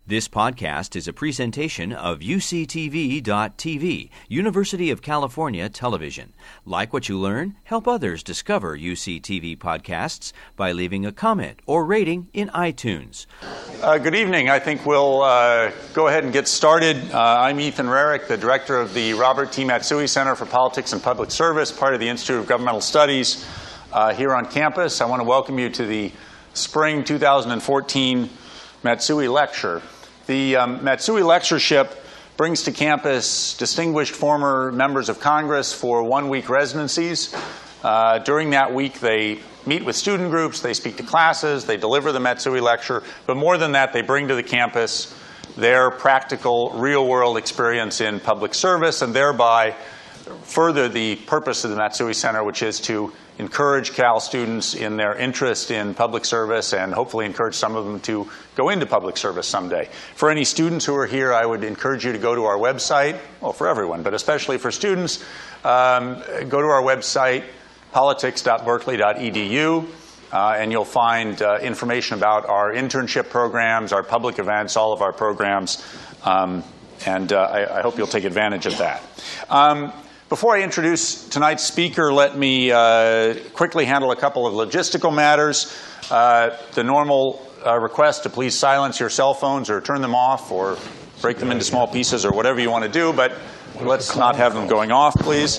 This podcast is a presentation of UCTV.tv, University of California Television. Like what you learn? Help others discover UCTV podcasts by leaving a comment or rating in iTunes. Good evening. I think we'll go ahead and get started. I'm Ethan Rarick, the director of the Robert T. Matsui Center for Politics and Public Service, part of the Institute of Governmental Studies here on campus. I want to welcome you to the Spring 2014 Matsui Lecture. The Matsui Lectureship brings to campus distinguished former members of Congress for one-week residencies. During that week, they meet with student groups, they speak to classes, they deliver the Matsui Lecture, but more than that, they bring to the campus their practical, real-world experience in public service and thereby further the purpose of the Matsui Center, which is to encourage Cal students in their interest in public service and hopefully encourage some of them to go into public service someday. For any students who are here, I would encourage you to go to our website, well, for everyone, but especially for students, go to our website, politics.berkeley.edu, and you'll find information about our internship programs, our public events, all of our programs, and I hope you'll take advantage of that. Before I introduce tonight's speaker, let me quickly handle a couple of logistical matters. The normal request to please silence your cell phones or turn them off or break them into small pieces or whatever you want to do, but let's not have them going off, please.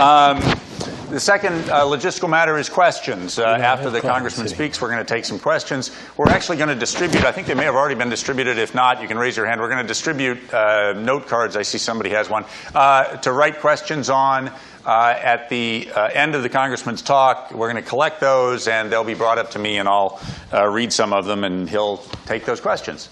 The second logistical matter is questions. After the congressman speaks, we're going to take some questions. We're actually going to distribute, I think they may have already been distributed. If not, you can raise your hand. We're going to distribute note cards. I see somebody has one. To write questions on at the end of the congressman's talk. We're going to collect those, and they'll be brought up to me, and I'll read some of them, and he'll take those questions.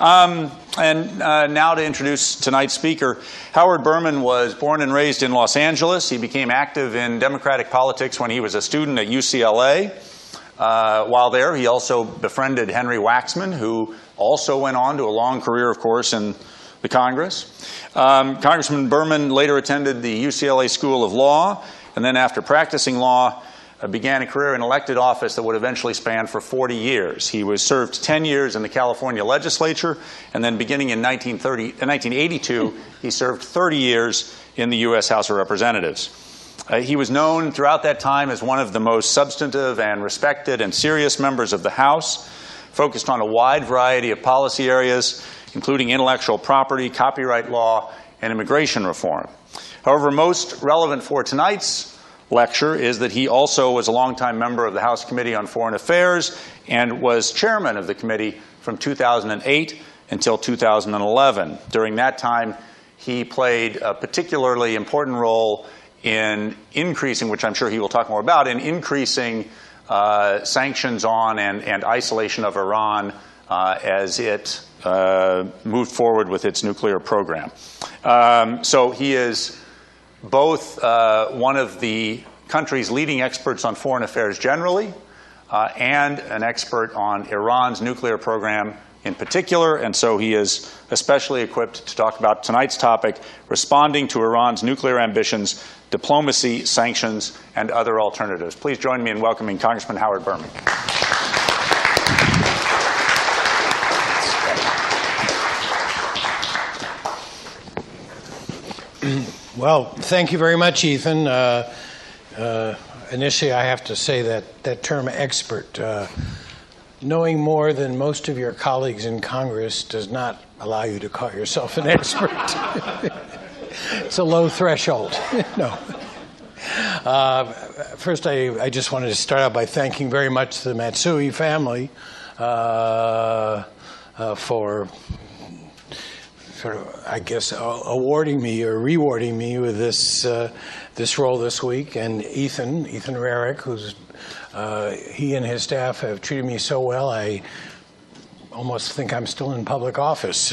And now to introduce tonight's speaker. Howard Berman was born and raised in Los Angeles. He became active in Democratic politics when he was a student at UCLA. While there, he also befriended Henry Waxman, who also went on to a long career, of course, in the Congress. Congressman Berman later attended the UCLA School of Law, and then after practicing law, began a career in elected office that would eventually span for 40 years. He was served 10 years in the California legislature, and then beginning in 1982, he served 30 years in the U.S. House of Representatives. He was known throughout that time as one of the most substantive and respected and serious members of the House, focused on a wide variety of policy areas, including intellectual property, copyright law, and immigration reform. However, most relevant for tonight's lecture is that he also was a longtime member of the House Committee on Foreign Affairs and was chairman of the committee from 2008 until 2011. During that time, he played a particularly important role in increasing, which I'm sure he will talk more about, in increasing sanctions on and isolation of Iran as it moved forward with its nuclear program. So he is both one of the country's leading experts on foreign affairs generally and an expert on Iran's nuclear program in particular, and so he is especially equipped to talk about tonight's topic, responding to Iran's nuclear ambitions, diplomacy, sanctions, and other alternatives. Please join me in welcoming Congressman Howard Berman. Well, thank you very much, Ethan. Initially, I have to say that term expert, knowing more than most of your colleagues in Congress does not allow you to call yourself an expert. It's a low threshold. No. First, I just wanted to start out by thanking very much the Matsui family for sort of, I guess, awarding me or rewarding me with this role this week, and Ethan Rarick, who's he and his staff have treated me so well, I almost think I'm still in public office,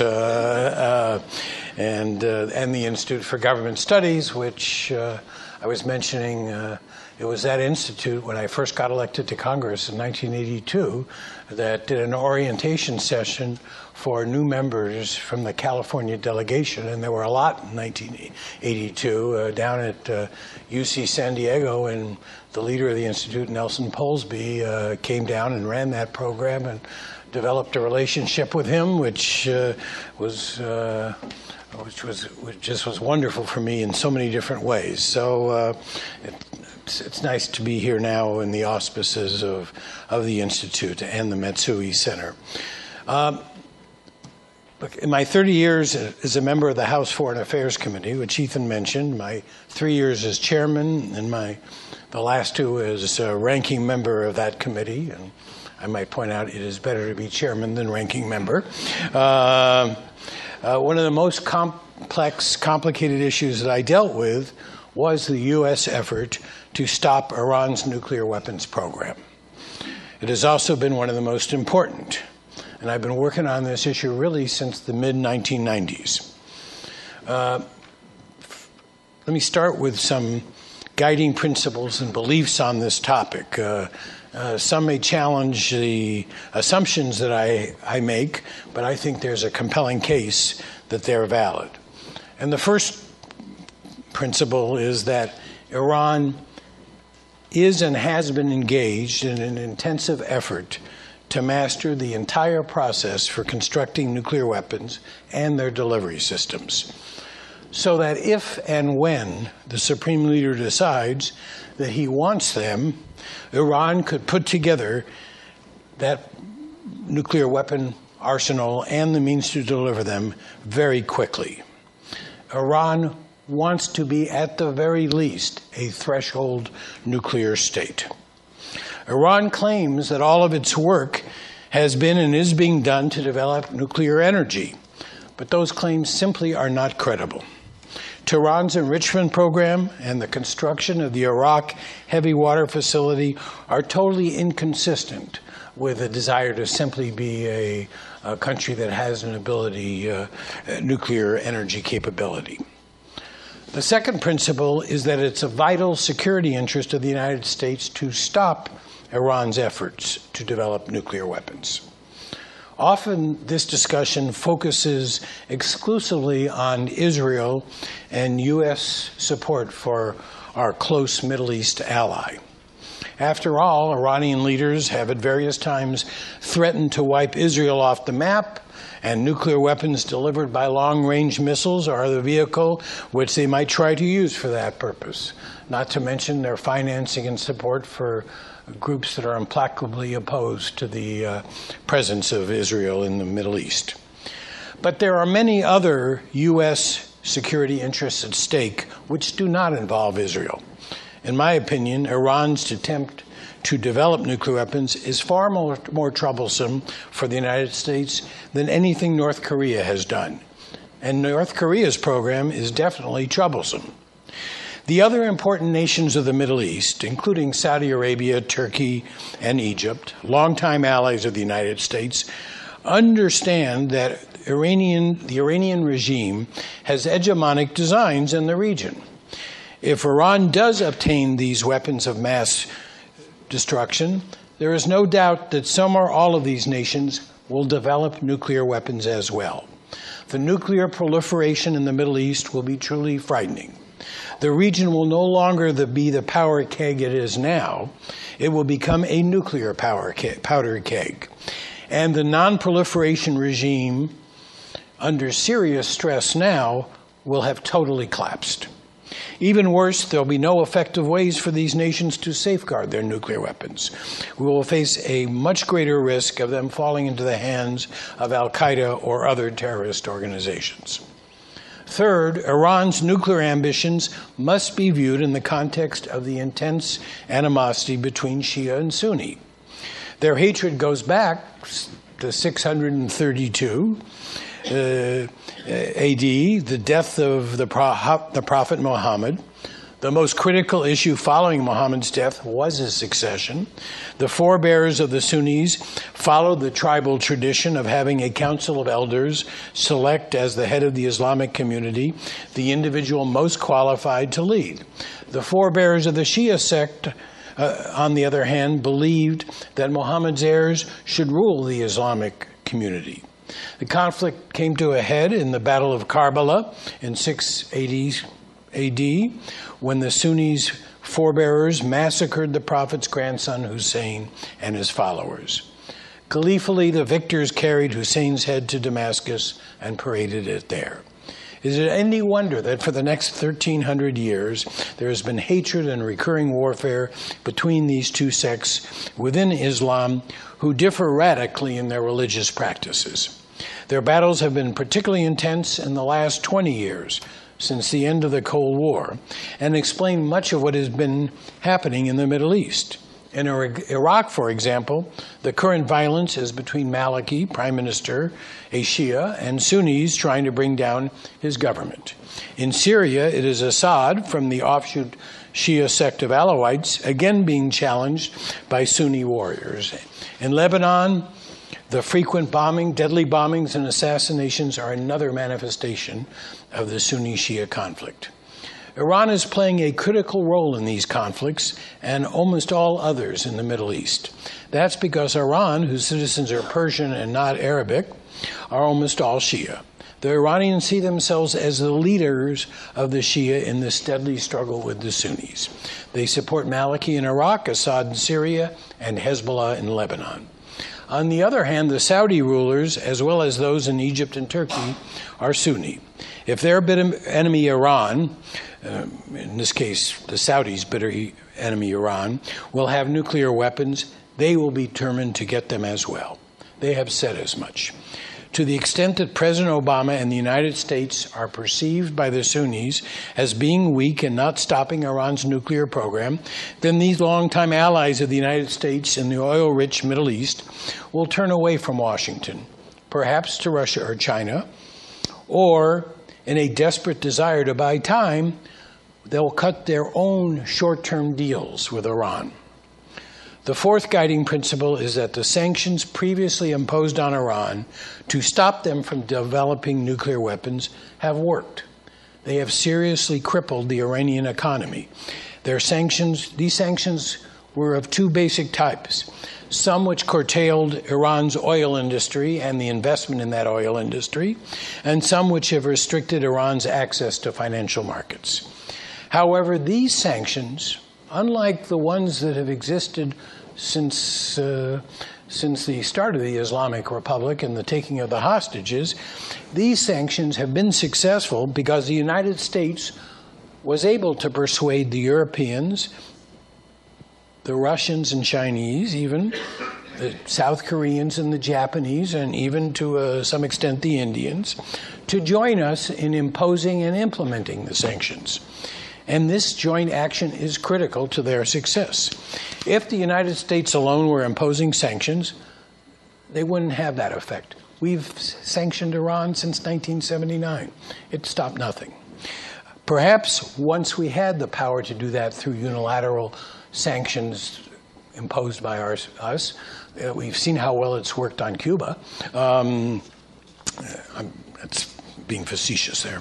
and the Institute for Government Studies, which I was mentioning. It was that institute, when I first got elected to Congress in 1982, that did an orientation session for new members from the California delegation, and there were a lot in 1982 down at UC San Diego, and the leader of the institute, Nelson Polsby, came down and ran that program and developed a relationship with him, which was wonderful for me in so many different ways. So it's nice to be here now in the auspices of the Institute and the Matsui Center. In my 30 years as a member of the House Foreign Affairs Committee, which Ethan mentioned, my 3 years as chairman, and the last 2 as a ranking member of that committee, and I might point out it is better to be chairman than ranking member. One of the most complicated issues that I dealt with was the U.S. effort to stop Iran's nuclear weapons program. It has also been one of the most important, and I've been working on this issue really since the mid-1990s. Let me start with some guiding principles and beliefs on this topic. Some may challenge the assumptions that I make, but I think there's a compelling case that they're valid. And the first principle is that Iran is and has been engaged in an intensive effort to master the entire process for constructing nuclear weapons and their delivery systems, so that if and when the Supreme Leader decides that he wants them, Iran could put together that nuclear weapon arsenal and the means to deliver them very quickly. Iran wants to be, at the very least, a threshold nuclear state. Iran claims that all of its work has been and is being done to develop nuclear energy, but those claims simply are not credible. Tehran's enrichment program and the construction of the Arak heavy water facility are totally inconsistent with a desire to simply be a country that has an nuclear energy capability. The second principle is that it's a vital security interest of the United States to stop Iran's efforts to develop nuclear weapons. Often this discussion focuses exclusively on Israel and U.S. support for our close Middle East ally. After all, Iranian leaders have at various times threatened to wipe Israel off the map, and nuclear weapons delivered by long-range missiles are the vehicle which they might try to use for that purpose, not to mention their financing and support for groups that are implacably opposed to the presence of Israel in the Middle East. But there are many other U.S. security interests at stake which do not involve Israel. In my opinion, Iran's attempt to develop nuclear weapons is far more troublesome for the United States than anything North Korea has done. And North Korea's program is definitely troublesome. The other important nations of the Middle East, including Saudi Arabia, Turkey, and Egypt, longtime allies of the United States, understand that the Iranian regime has hegemonic designs in the region. If Iran does obtain these weapons of mass destruction, there is no doubt that some or all of these nations will develop nuclear weapons as well. The nuclear proliferation in the Middle East will be truly frightening. The region will no longer be the power keg it is now. It will become a nuclear powder keg. And the non-proliferation regime, under serious stress now, will have totally collapsed. Even worse, there will be no effective ways for these nations to safeguard their nuclear weapons. We will face a much greater risk of them falling into the hands of al-Qaeda or other terrorist organizations. Third, Iran's nuclear ambitions must be viewed in the context of the intense animosity between Shia and Sunni. Their hatred goes back to 632 AD, the death of the Prophet Muhammad. The most critical issue following Muhammad's death was his succession. The forebears of the Sunnis followed the tribal tradition of having a council of elders select as the head of the Islamic community the individual most qualified to lead. The forebears of the Shia sect, on the other hand, believed that Muhammad's heirs should rule the Islamic community. The conflict came to a head in the Battle of Karbala in 680 AD, when the Sunnis' forebearers massacred the Prophet's grandson Hussein and his followers. Gleefully, the victors carried Hussein's head to Damascus and paraded it there. Is it any wonder that for the next 1,300 years there has been hatred and recurring warfare between these two sects within Islam who differ radically in their religious practices? Their battles have been particularly intense in the last 20 years, since the end of the Cold War, and explain much of what has been happening in the Middle East. In Iraq, for example, the current violence is between Maliki, Prime Minister, a Shia, and Sunnis trying to bring down his government. In Syria, it is Assad from the offshoot Shia sect of Alawites, again being challenged by Sunni warriors. In Lebanon, the frequent deadly bombings and assassinations are another manifestation of the Sunni-Shia conflict. Iran is playing a critical role in these conflicts and almost all others in the Middle East. That's because Iran, whose citizens are Persian and not Arabic, are almost all Shia. The Iranians see themselves as the leaders of the Shia in this deadly struggle with the Sunnis. They support Maliki in Iraq, Assad in Syria, and Hezbollah in Lebanon. On the other hand, the Saudi rulers, as well as those in Egypt and Turkey, are Sunni. If their bitter enemy Iran, in this case the Saudis' bitter enemy Iran, will have nuclear weapons, they will be determined to get them as well. They have said as much. To the extent that President Obama and the United States are perceived by the Sunnis as being weak and not stopping Iran's nuclear program, then these longtime allies of the United States in the oil-rich Middle East will turn away from Washington, perhaps to Russia or China, or in a desperate desire to buy time, they'll cut their own short-term deals with Iran. The fourth guiding principle is that the sanctions previously imposed on Iran to stop them from developing nuclear weapons have worked. They have seriously crippled the Iranian economy. These sanctions were of two basic types. Some which curtailed Iran's oil industry and the investment in that oil industry, and some which have restricted Iran's access to financial markets. However, these sanctions, unlike the ones that have existed since the start of the Islamic Republic and the taking of the hostages, these sanctions have been successful because the United States was able to persuade the Europeans, the Russians and Chinese, even the South Koreans and the Japanese, and even to some extent the Indians, to join us in imposing and implementing the sanctions. And this joint action is critical to their success. If the United States alone were imposing sanctions, they wouldn't have that effect. We've sanctioned Iran since 1979. It stopped nothing. Perhaps once we had the power to do that through unilateral sanctions imposed by us, we've seen how well it's worked on Cuba. That's being facetious there.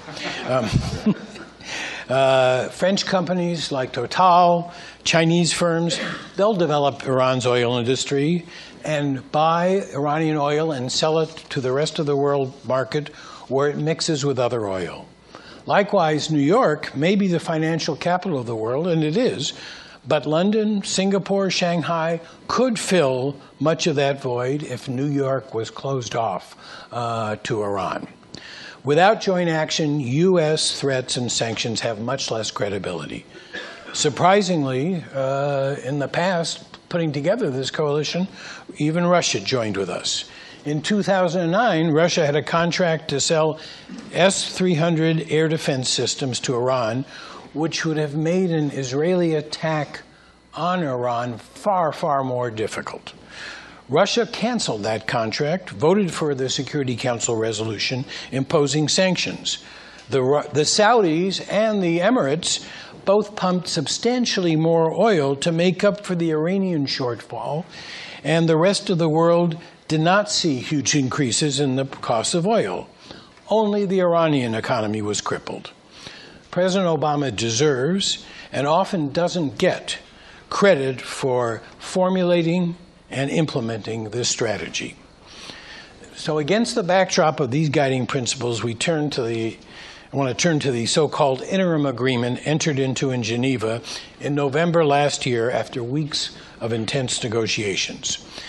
French companies like Total, Chinese firms, they'll develop Iran's oil industry and buy Iranian oil and sell it to the rest of the world market where it mixes with other oil. Likewise, New York may be the financial capital of the world, and it is, but London, Singapore, Shanghai could fill much of that void if New York was closed off to Iran. Without joint action, U.S. threats and sanctions have much less credibility. Surprisingly, in the past, putting together this coalition, even Russia joined with us. In 2009, Russia had a contract to sell S-300 air defense systems to Iran, which would have made an Israeli attack on Iran far, far more difficult. Russia canceled that contract, voted for the Security Council resolution imposing sanctions. The Saudis and the Emirates both pumped substantially more oil to make up for the Iranian shortfall, and the rest of the world did not see huge increases in the cost of oil. Only the Iranian economy was crippled. President Obama deserves, and often doesn't get, credit for formulating and implementing this strategy. So against the backdrop of these guiding principles, I want to turn to the so-called interim agreement entered into in Geneva in November last year after weeks of intense negotiations.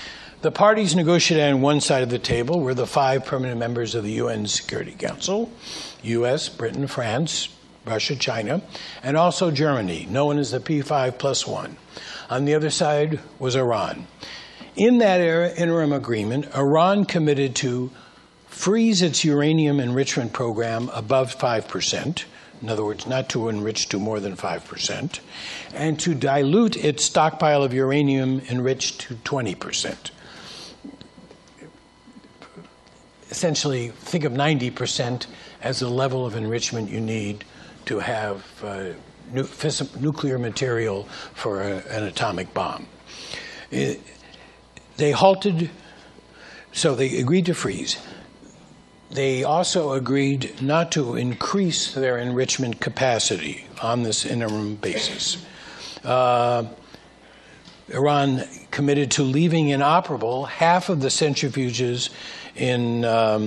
The parties negotiated on one side of the table were the 5 permanent members of the UN Security Council, U.S., Britain, France, Russia, China, and also Germany, known as the P5+1. On the other side was Iran. In that interim agreement, Iran committed to freeze its uranium enrichment program above 5%, in other words, not to enrich to more than 5%, and to dilute its stockpile of uranium enriched to 20%. Essentially, think of 90% as the level of enrichment you need to have nuclear material for an atomic bomb. They halted, so they agreed to freeze. They also agreed not to increase their enrichment capacity on this interim basis. Iran committed to leaving inoperable half of the centrifuges in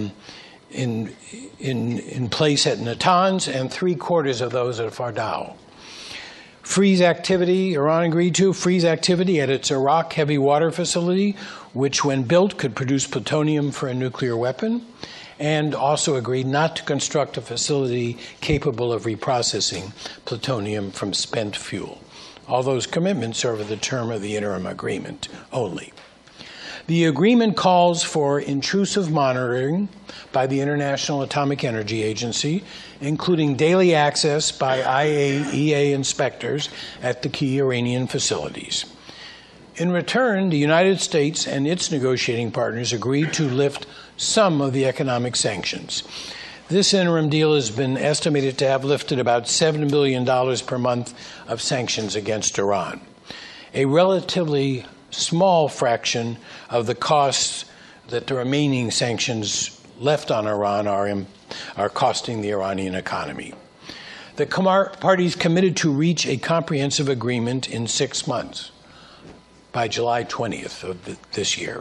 place at Natanz and 3/4 of those at Fardao. Freeze activity, Iran agreed to freeze activity at its Arak heavy water facility, which when built could produce plutonium for a nuclear weapon, and also agreed not to construct a facility capable of reprocessing plutonium from spent fuel. All those commitments are over the term of the interim agreement only. The agreement calls for intrusive monitoring by the International Atomic Energy Agency, including daily access by IAEA inspectors at the key Iranian facilities. In return, the United States and its negotiating partners agreed to lift some of the economic sanctions. This interim deal has been estimated to have lifted about $7 billion per month of sanctions against Iran, a relatively small fraction of the costs that the remaining sanctions left on Iran are costing the Iranian economy. The parties committed to reach a comprehensive agreement in 6 months, by July 20th of this year.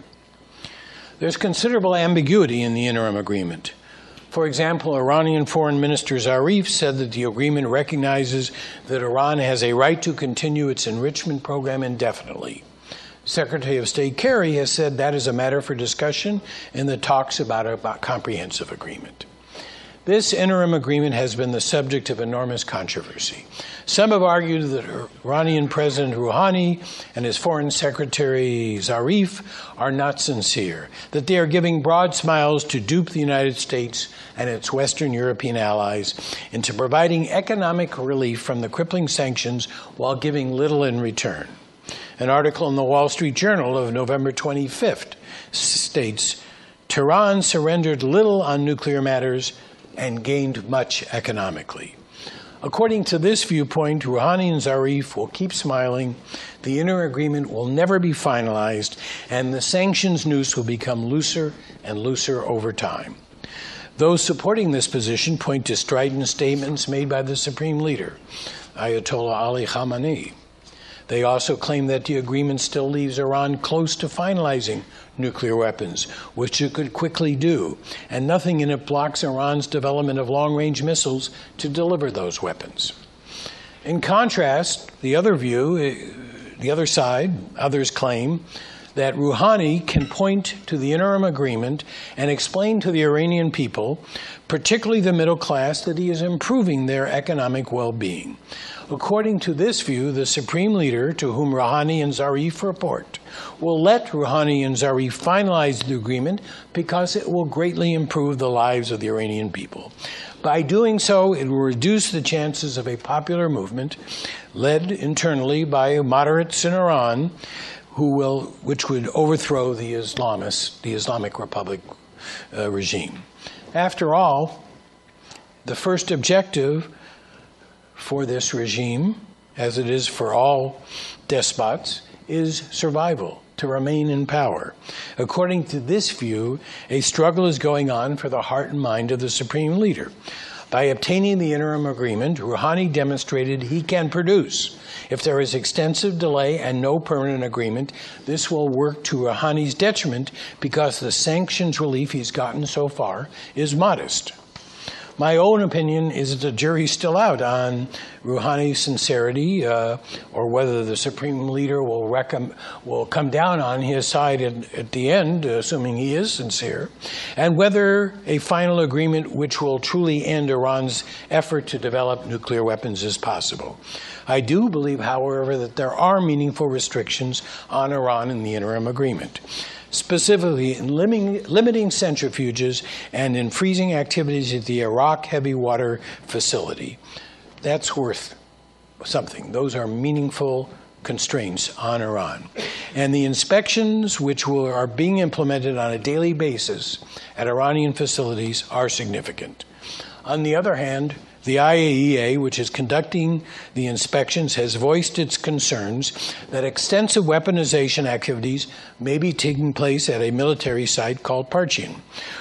There's considerable ambiguity in the interim agreement. For example, Iranian Foreign Minister Zarif said that the agreement recognizes that Iran has a right to continue its enrichment program indefinitely. Secretary of State Kerry has said that is a matter for discussion in the talks about a comprehensive agreement. This interim agreement has been the subject of enormous controversy. Some have argued that Iranian President Rouhani and his Foreign Secretary Zarif are not sincere, that they are giving broad smiles to dupe the United States and its Western European allies into providing economic relief from the crippling sanctions while giving little in return. An article in the Wall Street Journal of November 25th states, Tehran surrendered little on nuclear matters and gained much economically. According to this viewpoint, Rouhani and Zarif will keep smiling, the interim agreement will never be finalized, and the sanctions noose will become looser and looser over time. Those supporting this position point to strident statements made by the Supreme Leader, Ayatollah Ali Khamenei. They also claim that the agreement still leaves Iran close to finalizing nuclear weapons, which it could quickly do, and nothing in it blocks Iran's development of long-range missiles to deliver those weapons. In contrast, the other view, the other side, others claim that Rouhani can point to the interim agreement and explain to the Iranian people, particularly the middle class, that he is improving their economic well-being. According to this view, the Supreme Leader, to whom Rouhani and Zarif report, will let Rouhani and Zarif finalize the agreement because it will greatly improve the lives of the Iranian people. By doing so, it will reduce the chances of a popular movement led internally by moderates in Iran, which would overthrow the Islamic Republic regime. After all, the first objective for this regime, as it is for all despots, is survival, to remain in power. According to this view, a struggle is going on for the heart and mind of the Supreme Leader. By obtaining the interim agreement, Rouhani demonstrated he can produce. If there is extensive delay and no permanent agreement, this will work to Rouhani's detriment because the sanctions relief he's gotten so far is modest. My own opinion is that the jury's still out on Rouhani's sincerity, or whether the Supreme Leader will come down on his side at the end, assuming he is sincere, and whether a final agreement which will truly end Iran's effort to develop nuclear weapons is possible. I do believe, however, that there are meaningful restrictions on Iran in the interim agreement, specifically in limiting centrifuges and in freezing activities at the Arak heavy water facility. That's worth something. Those are meaningful constraints on Iran. And the inspections which are being implemented on a daily basis at Iranian facilities are significant. On the other hand, the IAEA, which is conducting the inspections, has voiced its concerns that extensive weaponization activities may be taking place at a military site called Parchin,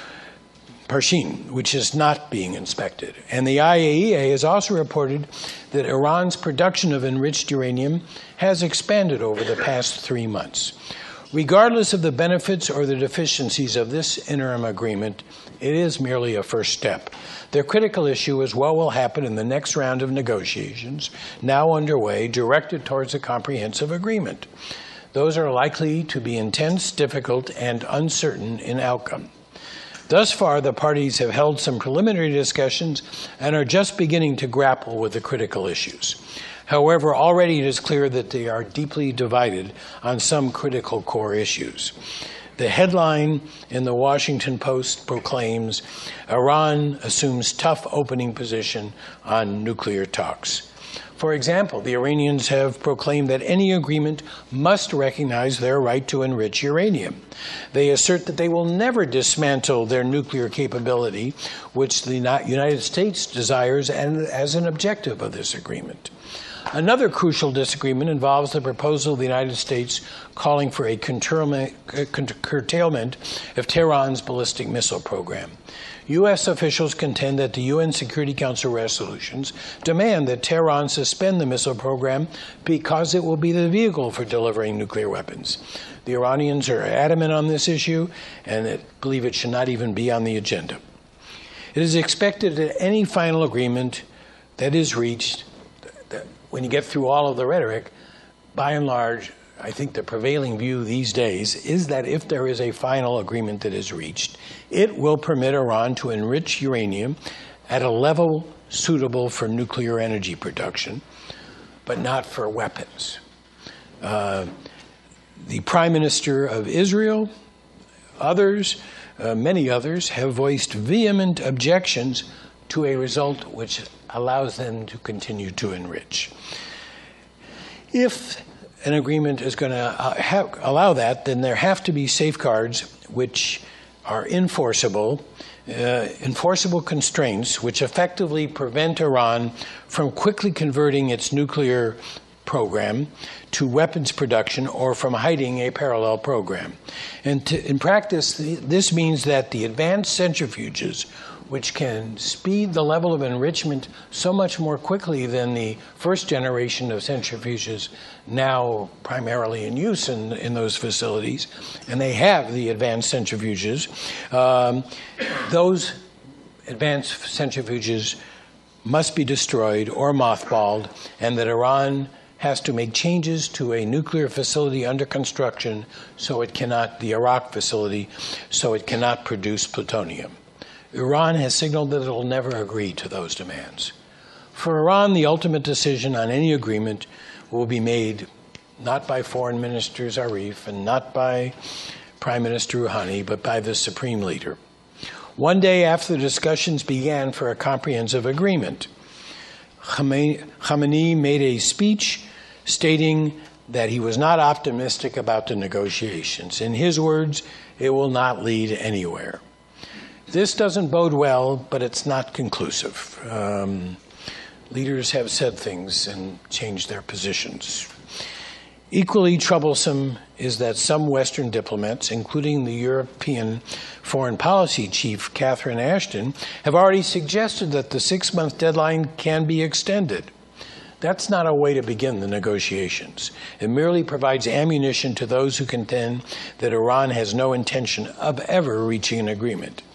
which is not being inspected. And the IAEA has also reported that Iran's production of enriched uranium has expanded over the past 3 months. Regardless of the benefits or the deficiencies of this interim agreement, it is merely a first step. The critical issue is what will happen in the next round of negotiations, now underway, directed towards a comprehensive agreement. Those are likely to be intense, difficult, and uncertain in outcome. Thus far, the parties have held some preliminary discussions and are just beginning to grapple with the critical issues. However, already it is clear that they are deeply divided on some critical core issues. The headline in the Washington Post proclaims, Iran assumes tough opening position on nuclear talks. For example, the Iranians have proclaimed that any agreement must recognize their right to enrich uranium. They assert that they will never dismantle their nuclear capability, which the United States desires as an objective of this agreement. Another crucial disagreement involves the proposal of the United States calling for a curtailment of Tehran's ballistic missile program. U.S. officials contend that the UN Security Council resolutions demand that Tehran suspend the missile program because it will be the vehicle for delivering nuclear weapons. The Iranians are adamant on this issue and believe it should not even be on the agenda. It is expected that any final agreement that is reached, when you get through all of the rhetoric, by and large, I think the prevailing view these days is that if there is a final agreement that is reached, it will permit Iran to enrich uranium at a level suitable for nuclear energy production, but not for weapons. The Prime Minister of Israel, many others, have voiced vehement objections to a result which allows them to continue to enrich. If an agreement is going to allow that, then there have to be safeguards which are enforceable constraints which effectively prevent Iran from quickly converting its nuclear program to weapons production or from hiding a parallel program. And in practice, this means that the advanced centrifuges, which can speed the level of enrichment so much more quickly than the first generation of centrifuges now primarily in use in those facilities, and they have the advanced centrifuges, those advanced centrifuges must be destroyed or mothballed, and that Iran has to make changes to a nuclear facility under construction the Arak facility, so it cannot produce plutonium. Iran has signaled that it will never agree to those demands. For Iran, the ultimate decision on any agreement will be made not by Foreign Minister Zarif and not by Prime Minister Rouhani, but by the Supreme Leader. One day after the discussions began for a comprehensive agreement, Khamenei made a speech stating that he was not optimistic about the negotiations. In his words, it will not lead anywhere. This doesn't bode well, but it's not conclusive. Leaders have said things and changed their positions. Equally troublesome is that some Western diplomats, including the European Foreign Policy Chief, Catherine Ashton, have already suggested that the 6-month deadline can be extended. That's not a way to begin the negotiations. It merely provides ammunition to those who contend that Iran has no intention of ever reaching an agreement.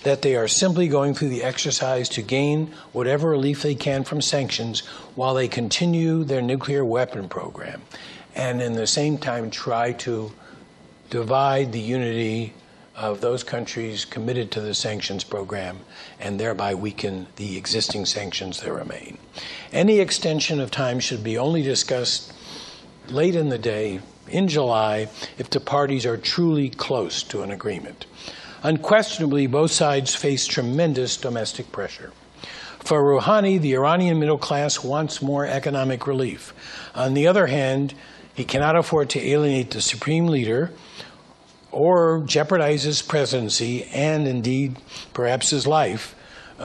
that they are simply going through the exercise to gain whatever relief they can from sanctions while they continue their nuclear weapon program, and in the same time try to divide the unity of those countries committed to the sanctions program and thereby weaken the existing sanctions that remain. Any extension of time should be only discussed late in the day, in July, if the parties are truly close to an agreement. Unquestionably, both sides face tremendous domestic pressure. For Rouhani, the Iranian middle class wants more economic relief. On the other hand, he cannot afford to alienate the supreme leader or jeopardize his presidency and indeed perhaps his life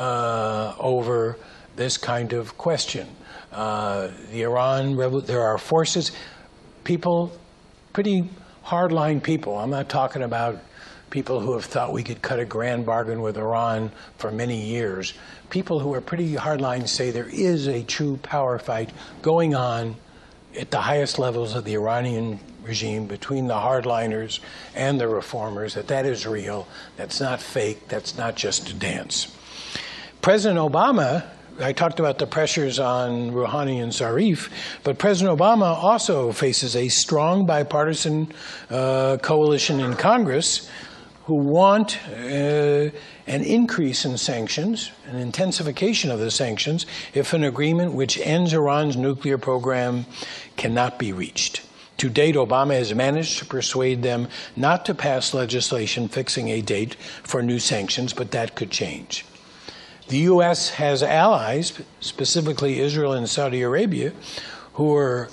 over this kind of question. There are forces, people, pretty hardline people. I'm not talking about people who have thought we could cut a grand bargain with Iran for many years. People who are pretty hardline say there is a true power fight going on at the highest levels of the Iranian regime between the hardliners and the reformers, that is real, that's not fake, that's not just a dance. President Obama, I talked about the pressures on Rouhani and Zarif, but President Obama also faces a strong bipartisan coalition in Congress who want an increase in sanctions, an intensification of the sanctions, if an agreement which ends Iran's nuclear program cannot be reached. To date, Obama has managed to persuade them not to pass legislation fixing a date for new sanctions, but that could change. The U.S. has allies, specifically Israel and Saudi Arabia, who are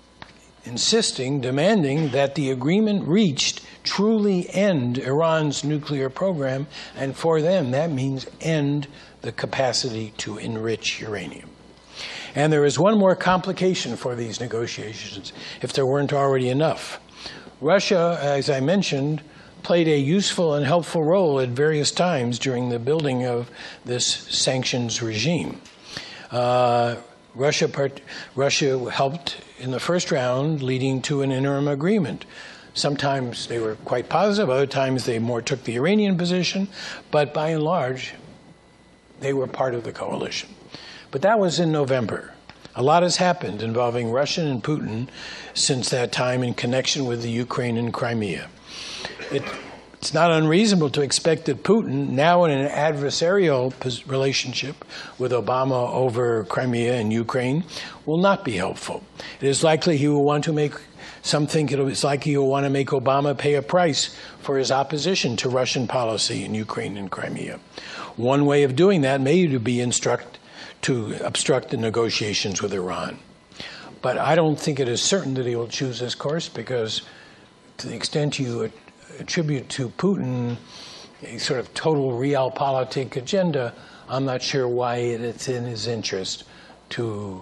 demanding that the agreement reached truly end Iran's nuclear program, and for them that means end the capacity to enrich uranium. And there is one more complication for these negotiations, if there weren't already enough. Russia, as I mentioned, played a useful and helpful role at various times during the building of this sanctions regime. Russia helped in the first round, leading to an interim agreement. Sometimes they were quite positive, other times they more took the Iranian position, but by and large, they were part of the coalition. But that was in November. A lot has happened involving Russia and Putin since that time in connection with the Ukraine and Crimea. It's not unreasonable to expect that Putin, now in an adversarial relationship with Obama over Crimea and Ukraine, will not be helpful. It is likely he will want to make it's likely he will want to make Obama pay a price for his opposition to Russian policy in Ukraine and Crimea. One way of doing that may be to obstruct the negotiations with Iran. But I don't think it is certain that he will choose this course, because to the extent you attribute to Putin a sort of total realpolitik agenda, I'm not sure why it's in his interest to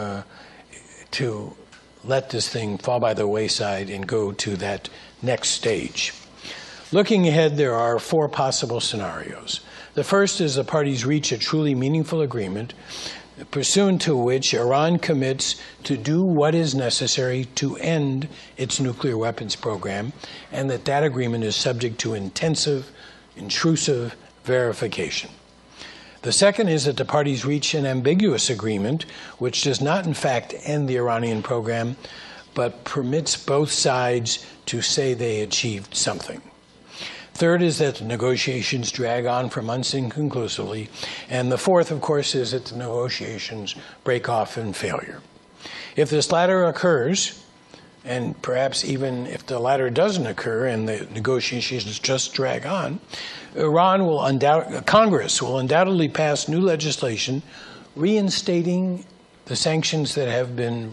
let this thing fall by the wayside and go to that next stage. Looking ahead, there are 4 possible scenarios. The first is the parties reach a truly meaningful agreement, pursuant to which Iran commits to do what is necessary to end its nuclear weapons program, and that agreement is subject to intensive, intrusive verification. The second is that the parties reach an ambiguous agreement, which does not in fact end the Iranian program, but permits both sides to say they achieved something. Third is that the negotiations drag on for months inconclusively. And the fourth, of course, is that the negotiations break off in failure. If this latter occurs, and perhaps even if the latter doesn't occur and the negotiations just drag on, Congress will undoubtedly pass new legislation reinstating the sanctions that have been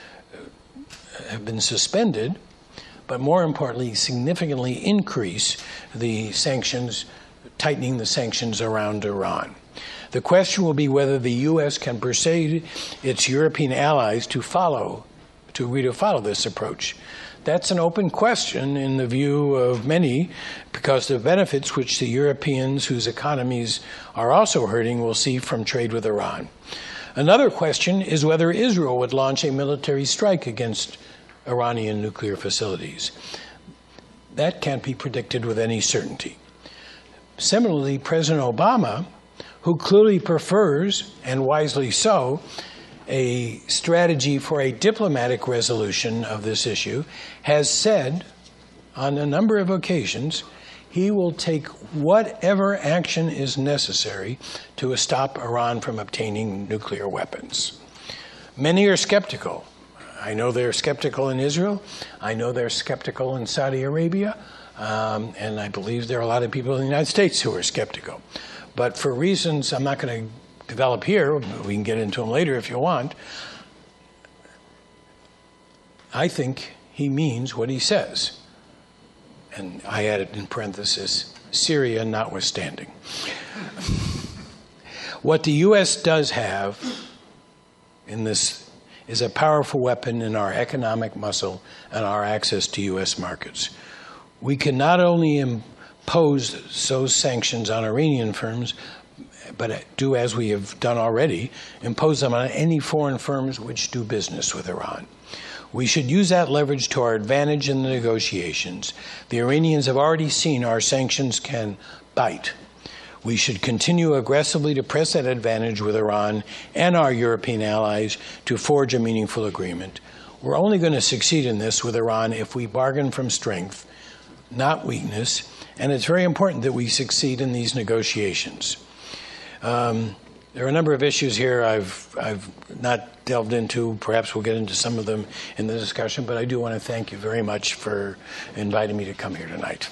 suspended, but more importantly, significantly increase the sanctions, tightening the sanctions around Iran. The question will be whether the U.S. can persuade its European allies to follow this approach. That's an open question in the view of many, because the benefits which the Europeans, whose economies are also hurting, will see from trade with Iran. Another question is whether Israel would launch a military strike against Iranian nuclear facilities. That can't be predicted with any certainty. Similarly, President Obama, who clearly prefers, and wisely so, a strategy for a diplomatic resolution of this issue, has said on a number of occasions he will take whatever action is necessary to stop Iran from obtaining nuclear weapons. Many are skeptical. I know they're skeptical in Israel. I know they're skeptical in Saudi Arabia. And I believe there are a lot of people in the United States who are skeptical. But for reasons I'm not going to develop here, we can get into them later if you want, I think he means what he says. And I added in parenthesis, Syria notwithstanding. What the U.S. does have in this is a powerful weapon in our economic muscle and our access to U.S. markets. We can not only impose those sanctions on Iranian firms, but do as we have done already, impose them on any foreign firms which do business with Iran. We should use that leverage to our advantage in the negotiations. The Iranians have already seen our sanctions can bite. We should continue aggressively to press that advantage with Iran and our European allies to forge a meaningful agreement. We're only going to succeed in this with Iran if we bargain from strength, not weakness, and it's very important that we succeed in these negotiations. There are a number of issues here I've not delved into. Perhaps we'll get into some of them in the discussion, but I do want to thank you very much for inviting me to come here tonight.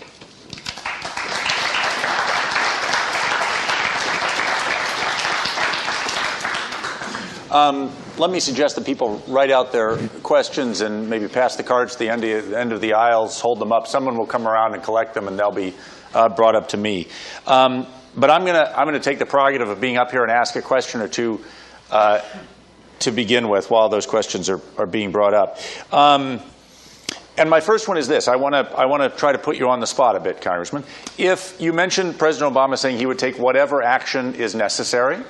Let me suggest that people write out their questions and maybe pass the cards to the end of the aisles, hold them up. Someone will come around and collect them, and they'll be brought up to me. But I'm going to take the prerogative of being up here and ask a question or two to begin with while those questions are being brought up. And my first one is this. I want to try to put you on the spot a bit, Congressman. If you mentioned President Obama saying he would take whatever action is necessary,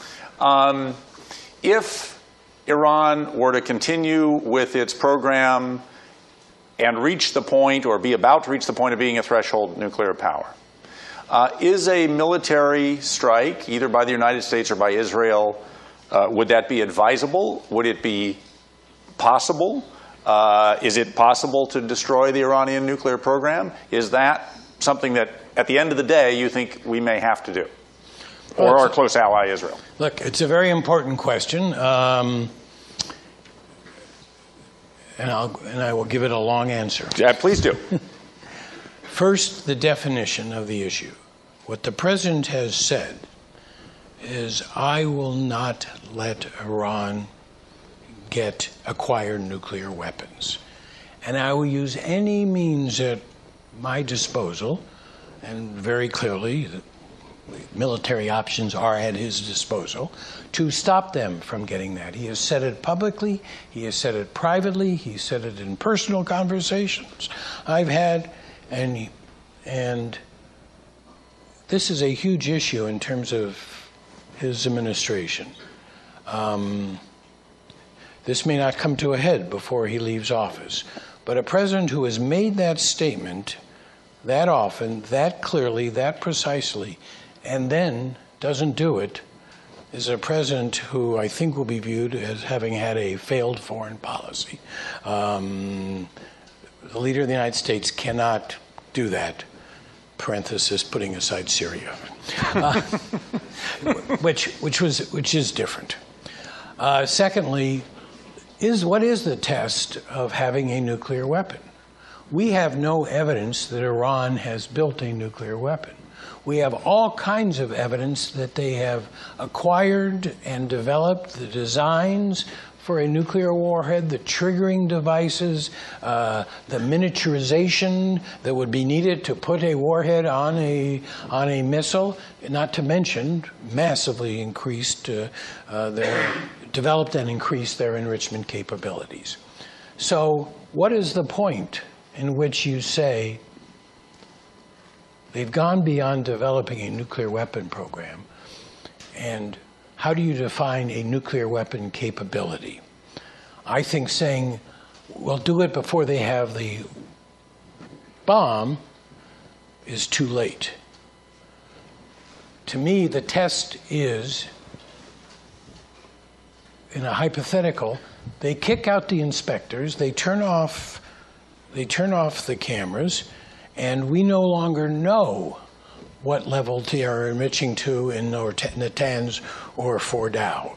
if Iran were to continue with its program and reach the point or be about to reach the point of being a threshold nuclear power, is a military strike, either by the United States or by Israel, would that be advisable? Would it be possible? Is it possible to destroy the Iranian nuclear program? Is that something that, at the end of the day, you think we may have to do? Or our close ally, Israel? Look, it's a very important question, and I will give it a long answer. Yeah, please do. First, the definition of the issue. What the president has said is, I will not let Iran acquire nuclear weapons. And I will use any means at my disposal, and very clearly, military options are at his disposal, to stop them from getting that. He has said it publicly, he has said it privately, he said it in personal conversations I've had, and this is a huge issue in terms of his administration. This may not come to a head before he leaves office, but a president who has made that statement that often, that clearly, that precisely, and then doesn't do it, is a president who I think will be viewed as having had a failed foreign policy. The leader of the United States cannot do that, parenthesis, putting aside Syria, which is different. Secondly, what is the test of having a nuclear weapon? We have no evidence that Iran has built a nuclear weapon. We have all kinds of evidence that they have acquired and developed the designs for a nuclear warhead, the triggering devices, the miniaturization that would be needed to put a warhead on a missile, not to mention massively developed and increased their enrichment capabilities. So what is the point in which you say they've gone beyond developing a nuclear weapon program, and how do you define a nuclear weapon capability? I think saying, well, do it before they have the bomb is too late. to me, the test is, in a hypothetical, they kick out the inspectors, they turn off the cameras, and we no longer know what level they are enriching to in Natanz or Fordow.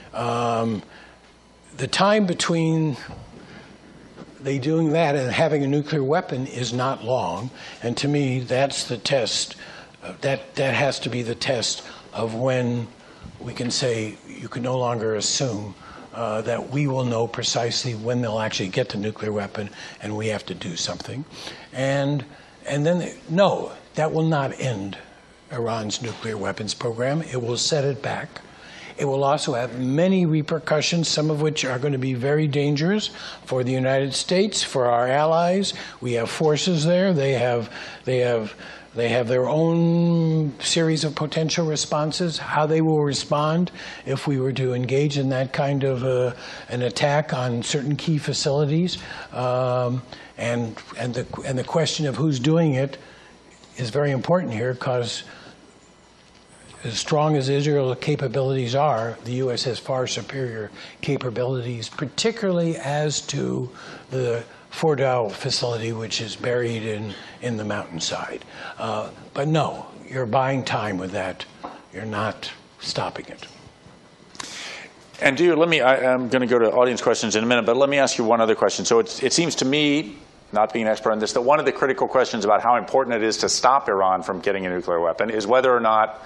The time between they doing that and having a nuclear weapon is not long, and to me, that's the test. That has to be the test of when we can say you can no longer assume that we will know precisely when they'll actually get the nuclear weapon, and we have to do something. And then, no, that will not end Iran's nuclear weapons program. It will set it back. It will also have many repercussions, some of which are going to be very dangerous for the United States, for our allies. We have forces there. They have their own series of potential responses. How they will respond if we were to engage in that kind of an attack on certain key facilities, and the question of who's doing it is very important here, because as strong as Israel's capabilities are, the U.S. has far superior capabilities, particularly as to the Fordow facility, which is buried in the mountainside. But no, you're buying time with that. You're not stopping it. And I'm going to go to audience questions in a minute, but let me ask you one other question. So it seems to me, not being an expert on this, that one of the critical questions about how important it is to stop Iran from getting a nuclear weapon is whether or not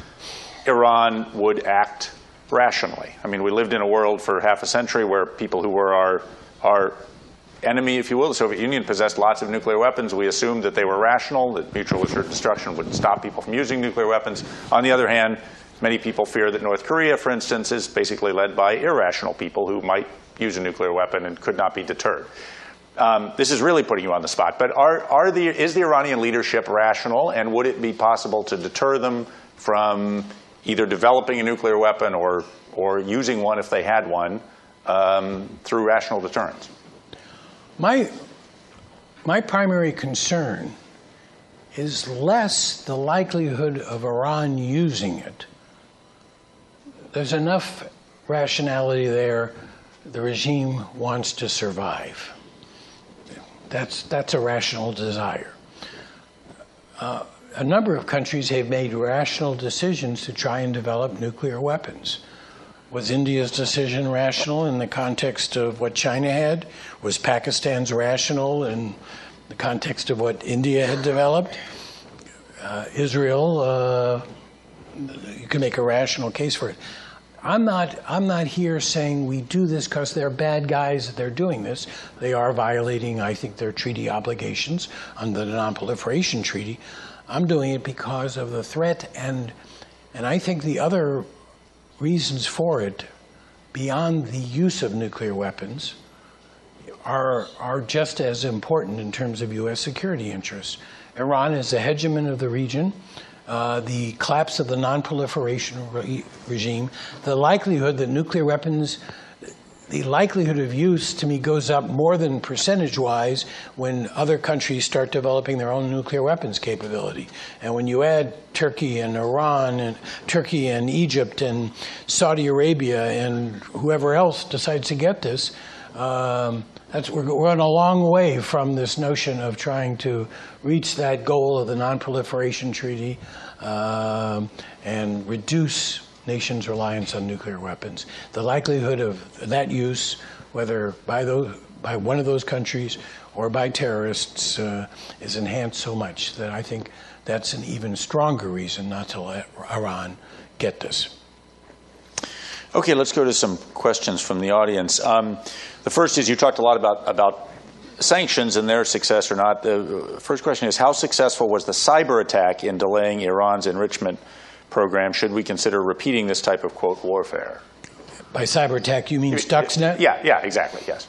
Iran would act rationally. I mean, we lived in a world for half a century where people who were our enemy, if you will, the Soviet Union, possessed lots of nuclear weapons. We assumed that they were rational, that mutual assured destruction would stop people from using nuclear weapons. On the other hand, many people fear that North Korea, for instance, is basically led by irrational people who might use a nuclear weapon and could not be deterred. This is really putting you on the spot, but is the Iranian leadership rational, and would it be possible to deter them from either developing a nuclear weapon or using one if they had one through rational deterrence? My primary concern is less the likelihood of Iran using it. There's enough rationality there. The regime wants to survive. That's a rational desire. A number of countries have made rational decisions to try and develop nuclear weapons. Was India's decision rational in the context of what China had? Was Pakistan's rational in the context of what India had developed? Israel, you can make a rational case for it. I'm not here saying we do this because they're bad guys that they're doing this. They are violating, I think, their treaty obligations under the Non-Proliferation Treaty. I'm doing it because of the threat, and I think the other reasons for it, beyond the use of nuclear weapons, are just as important in terms of U.S. security interests. Iran is the hegemon of the region. The collapse of the non-proliferation regime, the likelihood that nuclear weapons, the likelihood of use, to me, goes up more than percentage-wise when other countries start developing their own nuclear weapons capability. And when you add Turkey and Iran and Turkey and Egypt and Saudi Arabia and whoever else decides to get this, we're on a long way from this notion of trying to reach that goal of the Non-Proliferation Treaty and reduce nations' reliance on nuclear weapons. The likelihood of that use, whether by one of those countries or by terrorists, is enhanced so much that I think that's an even stronger reason not to let Iran get this. Okay, let's go to some questions from the audience. The first is, you talked a lot about sanctions and their success or not. The first question is, how successful was the cyber attack in delaying Iran's enrichment program? Should we consider repeating this type of, quote, warfare? By cyber attack, you mean Stuxnet? Yeah, exactly, yes.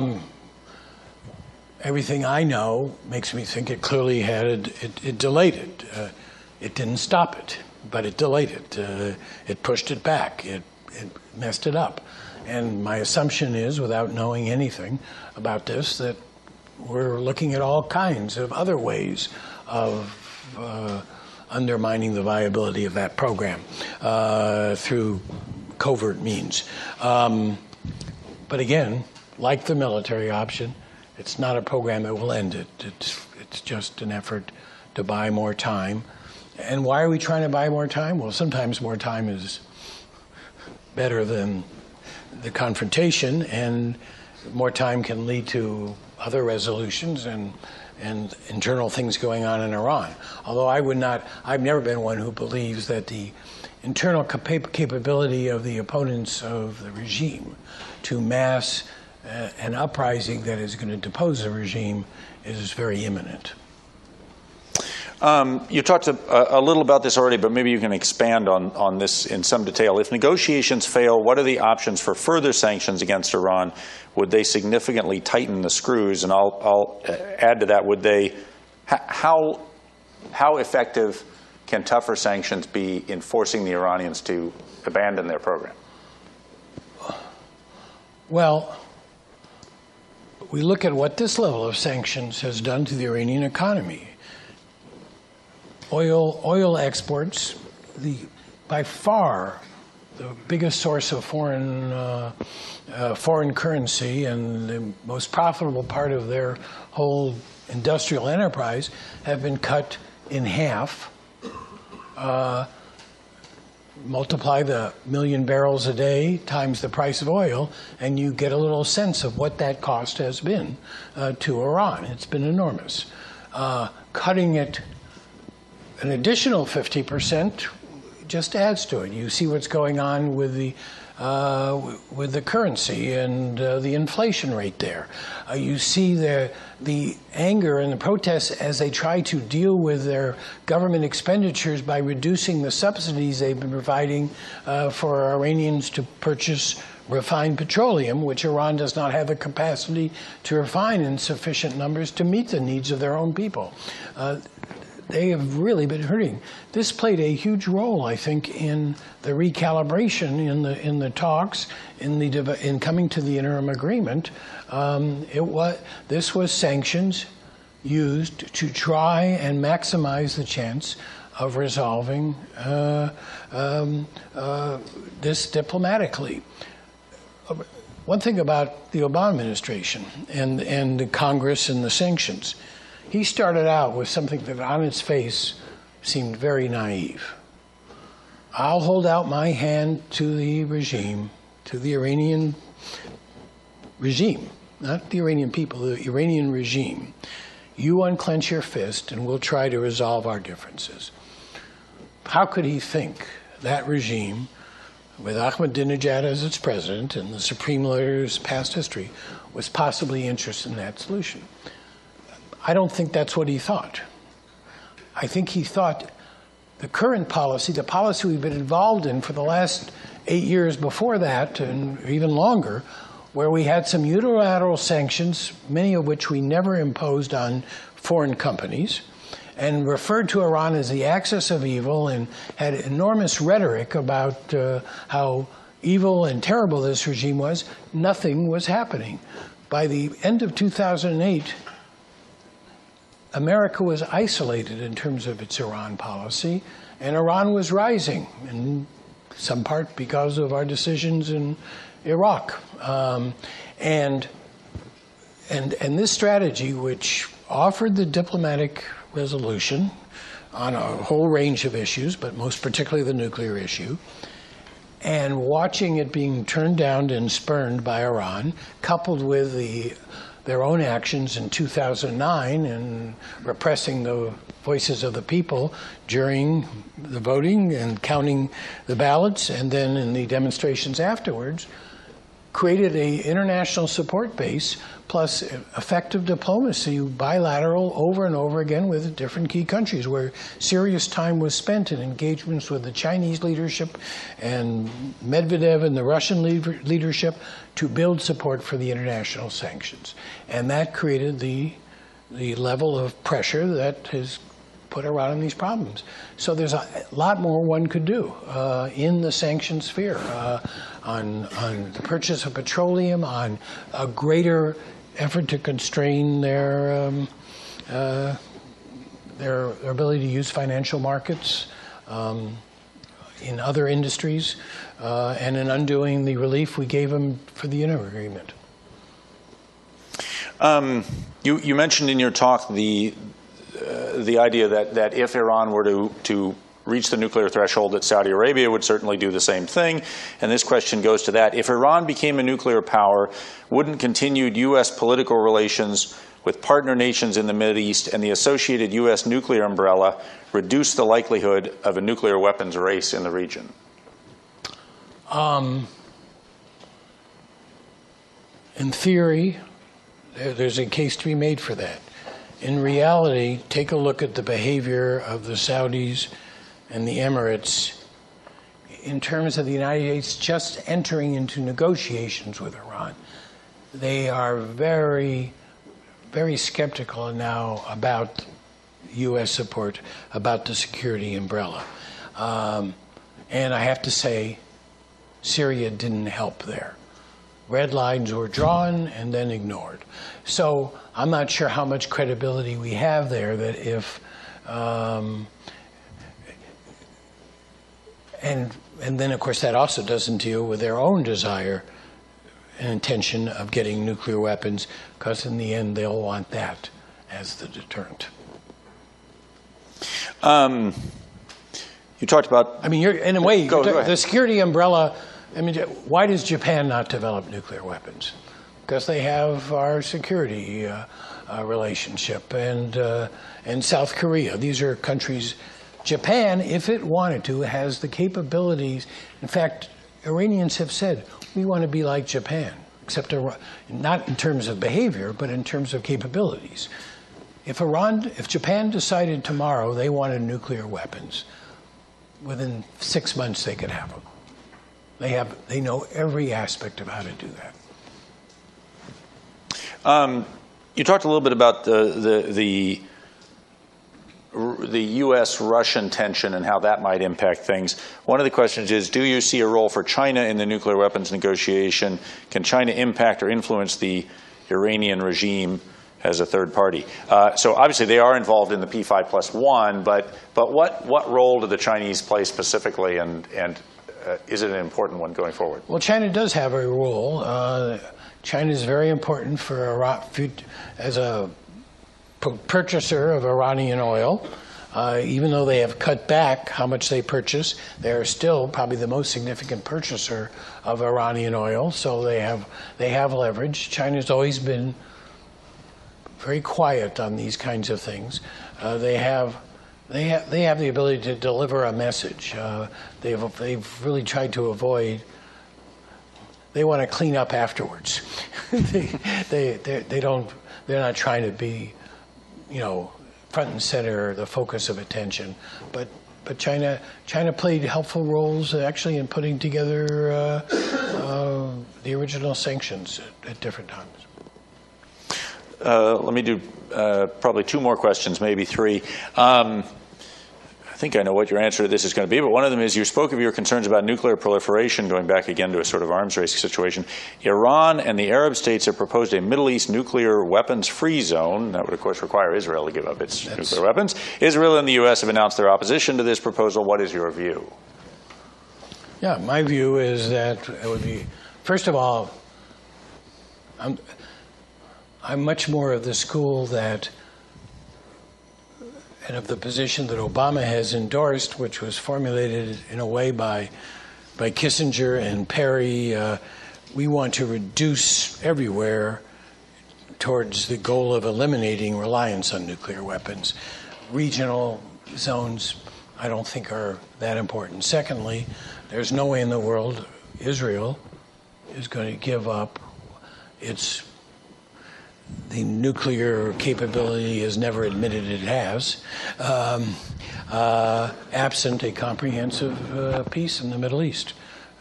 Everything I know makes me think it clearly it delayed it. It didn't stop it, but it delayed it. It pushed it back. It messed it up. And my assumption is, without knowing anything about this, that we're looking at all kinds of other ways of undermining the viability of that program through covert means. But again, like the military option, it's not a program that will end it. It's just an effort to buy more time. And why are we trying to buy more time? Well, sometimes more time is better than the confrontation, and more time can lead to other resolutions and internal things going on in Iran. Although I've never been one who believes that the internal capability of the opponents of the regime to mass an uprising that is going to depose the regime is very imminent. You talked a little about this already, but maybe you can expand on this in some detail. If negotiations fail, what are the options for further sanctions against Iran? Would they significantly tighten the screws? And I'll add to that, would they? How effective can tougher sanctions be in forcing the Iranians to abandon their program? Well, we look at what this level of sanctions has done to the Iranian economy. Oil exports, by far the biggest source of foreign currency and the most profitable part of their whole industrial enterprise, have been cut in half. Multiply the 1 million barrels a day times the price of oil, and you get a little sense of what that cost has been to Iran. It's been enormous. Cutting it an additional 50% just adds to it. You see what's going on with the currency and the inflation rate there. You see the anger and the protests as they try to deal with their government expenditures by reducing the subsidies they've been providing for Iranians to purchase refined petroleum, which Iran does not have the capacity to refine in sufficient numbers to meet the needs of their own people. They have really been hurting. This played a huge role, I think, in the recalibration in the talks, in coming to the interim agreement. This was sanctions used to try and maximize the chance of resolving this diplomatically. One thing about the Obama administration and the Congress and the sanctions. He started out with something that on its face seemed very naive. I'll hold out my hand to the regime, to the Iranian regime, not the Iranian people, the Iranian regime. You unclench your fist and we'll try to resolve our differences. How could he think that regime, with Ahmadinejad as its president and the supreme leader's past history, was possibly interested in that solution? I don't think that's what he thought. I think he thought the current policy, the policy we've been involved in for the last 8 years before that, and even longer, where we had some unilateral sanctions, many of which we never imposed on foreign companies, and referred to Iran as the axis of evil and had enormous rhetoric about how evil and terrible this regime was, nothing was happening. By the end of 2008, America was isolated in terms of its Iran policy, and Iran was rising, in some part because of our decisions in Iraq. And this strategy, which offered the diplomatic resolution on a whole range of issues, but most particularly the nuclear issue, and watching it being turned down and spurned by Iran, coupled with their own actions in 2009 and repressing the voices of the people during the voting and counting the ballots, and then in the demonstrations afterwards, created an international support base plus effective diplomacy, bilateral, over and over again with different key countries, where serious time was spent in engagements with the Chinese leadership and Medvedev and the Russian leadership to build support for the international sanctions. And that created the level of pressure that has put Iran in these problems. So there's a lot more one could do in the sanction sphere, on the purchase of petroleum, on a greater effort to constrain their their ability to use financial markets in other industries, and in undoing the relief we gave them for the Inner Agreement. You mentioned in your talk the idea that if Iran were to reach the nuclear threshold, that Saudi Arabia would certainly do the same thing. And this question goes to that. If Iran became a nuclear power, wouldn't continued U.S. political relations with partner nations in the Middle East and the associated U.S. nuclear umbrella reduce the likelihood of a nuclear weapons race in the region? In theory, there's a case to be made for that. In reality, take a look at the behavior of the Saudis and the Emirates in terms of the United States just entering into negotiations with Iran. They are very, very skeptical now about U.S. support, about the security umbrella. And I have to say, Syria didn't help there. Red lines were drawn and then ignored. So I'm not sure how much credibility we have there that if and then, of course, that also doesn't deal with their own desire and intention of getting nuclear weapons, because in the end, they'll want that as the deterrent. You talked about... I mean, in a way, the security umbrella... I mean, why does Japan not develop nuclear weapons? Because they have our security relationship, and South Korea. These are countries... Japan, if it wanted to, has the capabilities. In fact, Iranians have said, we want to be like Japan, except not in terms of behavior, but in terms of capabilities. If Japan decided tomorrow they wanted nuclear weapons, within 6 months they could have them. They know every aspect of how to do that. You talked a little bit about the U.S.-Russian tension and how that might impact things. One of the questions is, do you see a role for China in the nuclear weapons negotiation? Can China impact or influence the Iranian regime as a third party? So obviously they are involved in the P5+1, but what role do the Chinese play specifically, and is it an important one going forward? Well, China does have a role. China is very important for Iran as a purchaser of Iranian oil. Even though they have cut back how much they purchase, they are still probably the most significant purchaser of Iranian oil. So they have leverage. China's always been very quiet on these kinds of things. They have the ability to deliver a message. They've really tried to avoid. They want to clean up afterwards. They don't. They're not trying to be, front and center, the focus of attention. But China played helpful roles actually in putting together the original sanctions at different times. Let me do probably two more questions, maybe three. I think I know what your answer to this is going to be, but one of them is you spoke of your concerns about nuclear proliferation, going back again to a sort of arms race situation. Iran and the Arab states have proposed a Middle East nuclear weapons-free zone. That would, of course, require Israel to give up its nuclear weapons. Israel and the U.S. have announced their opposition to this proposal. What is your view? Yeah, my view is that it would be, first of all, I'm much more of the school that, and of the position that Obama has endorsed, which was formulated in a way by Kissinger and Perry. We want to reduce everywhere towards the goal of eliminating reliance on nuclear weapons. Regional zones, I don't think, are that important. Secondly, there's no way in the world Israel is going to give up the nuclear capability has never admitted it has, absent a comprehensive peace in the Middle East.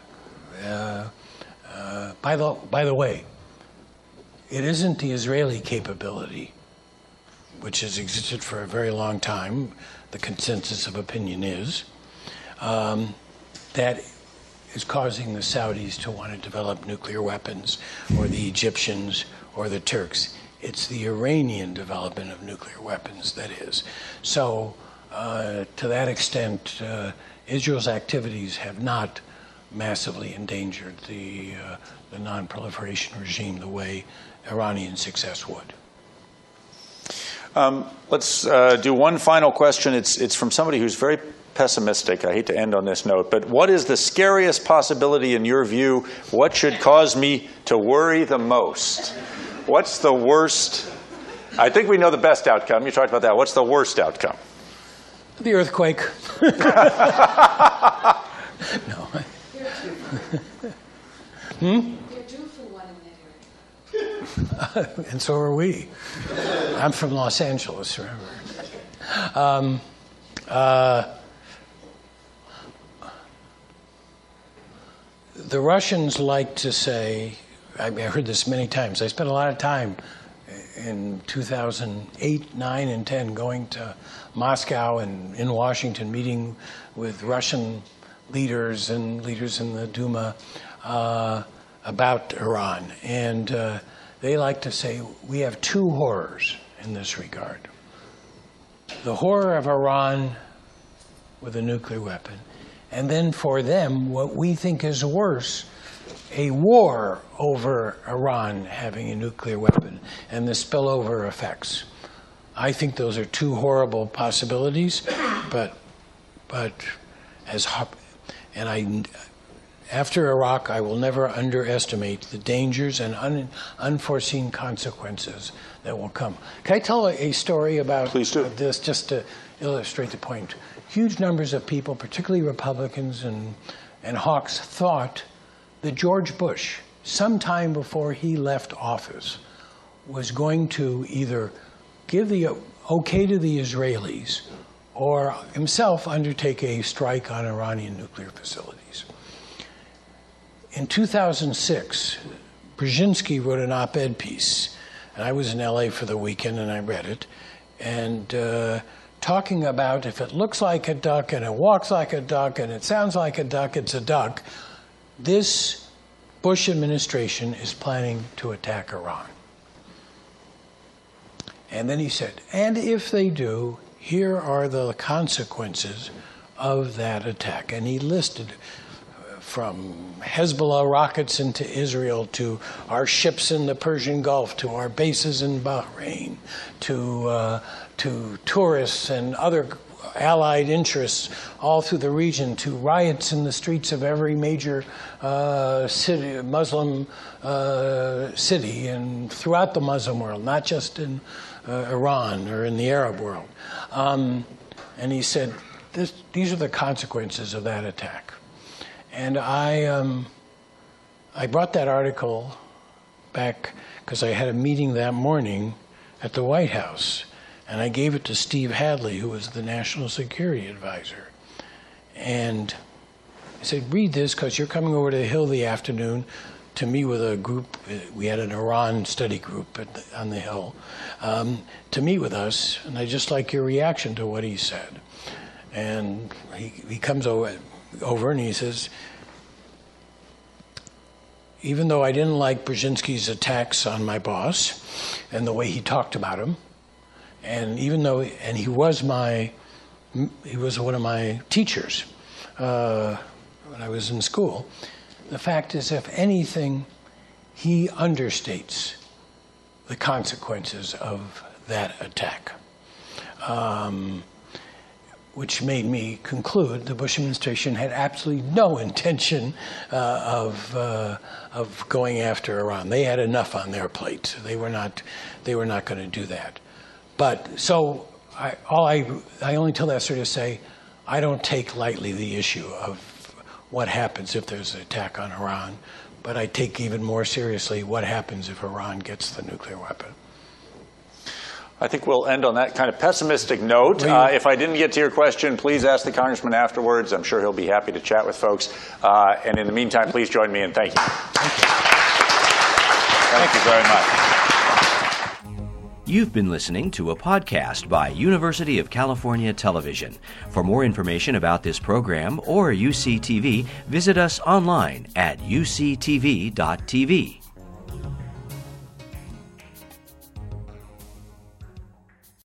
By the way, it isn't the Israeli capability, which has existed for a very long time, the consensus of opinion is, that is causing the Saudis to want to develop nuclear weapons, or the Egyptians, or the Turks. It's the Iranian development of nuclear weapons that is. So, to that extent, Israel's activities have not massively endangered the non-proliferation regime the way Iranian success would. Let's do one final question. It's from somebody who's very pessimistic. I hate to end on this note, but what is the scariest possibility in your view? What should cause me to worry the most? What's the worst? I think we know the best outcome. You talked about that. What's the worst outcome? The earthquake. No. They're due for one in that area. And so are we. I'm from Los Angeles, remember. The Russians like to say, I heard this many times, I spent a lot of time in 2008, 9, and 10 going to Moscow and in Washington meeting with Russian leaders and leaders in the Duma about Iran. And they like to say we have two horrors in this regard. The horror of Iran with a nuclear weapon, and then for them, what we think is worse, a war over Iran having a nuclear weapon and the spillover effects. I think those are two horrible possibilities, after Iraq, I will never underestimate the dangers and unforeseen consequences that will come. Can I tell a story about this just to illustrate the point? Huge numbers of people, particularly Republicans and hawks, thought that George Bush, sometime before he left office, was going to either give the okay to the Israelis or himself undertake a strike on Iranian nuclear facilities. In 2006, Brzezinski wrote an op-ed piece, and I was in LA for the weekend and I read it, and talking about if it looks like a duck and it walks like a duck and it sounds like a duck, it's a duck. This Bush administration is planning to attack Iran. And then he said, and if they do, here are the consequences of that attack. And he listed from Hezbollah rockets into Israel to our ships in the Persian Gulf to our bases in Bahrain to tourists and other allied interests all through the region to riots in the streets of every major city, Muslim city and throughout the Muslim world, not just in Iran or in the Arab world. And he said, these are the consequences of that attack. And I brought that article back because I had a meeting that morning at the White House. And I gave it to Steve Hadley, who was the National Security Advisor. And I said, read this because you're coming over to the Hill the afternoon to meet with a group. We had an Iran study group on the Hill to meet with us. And I'd just like your reaction to what he said. And he comes over and he says, even though I didn't like Brzezinski's attacks on my boss and the way he talked about him, and even though, and he was one of my teachers when I was in school, the fact is, if anything, he understates the consequences of that attack, which made me conclude the Bush administration had absolutely no intention of going after Iran. They had enough on their plate. They were not going to do that. But so I only tell that story to say I don't take lightly the issue of what happens if there's an attack on Iran, but I take even more seriously what happens if Iran gets the nuclear weapon. I think we'll end on that kind of pessimistic note. If I didn't get to your question, please ask the Congressman afterwards. I'm sure he'll be happy to chat with folks. And in the meantime, please join me in thanking you. Thank you very much. You've been listening to a podcast by University of California Television. For more information about this program or UCTV, visit us online at uctv.tv.